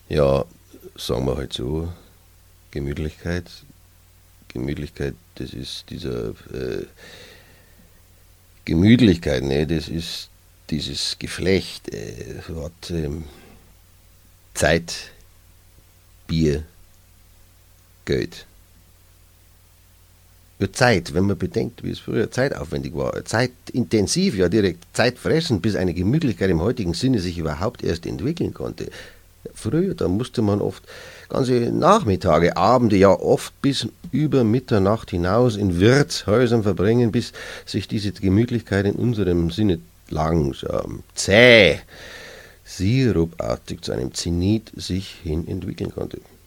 Ja, sagen wir halt so, Gemütlichkeit. Gemütlichkeit, das ist dieser Gemütlichkeit, ne, das ist dieses Geflecht, hat Zeit, Bier, Geld. Ja, Zeit, wenn man bedenkt, wie es früher zeitaufwendig war, zeitintensiv, ja direkt zeitfressend, bis eine Gemütlichkeit im heutigen Sinne sich überhaupt erst entwickeln konnte. Früher, da musste man oft ganze Nachmittage, Abende, ja oft bis über Mitternacht hinaus in Wirtshäusern verbringen, bis sich diese Gemütlichkeit in unserem Sinne langsam, zäh, sirupartig zu einem Zenit sich hin entwickeln konnte.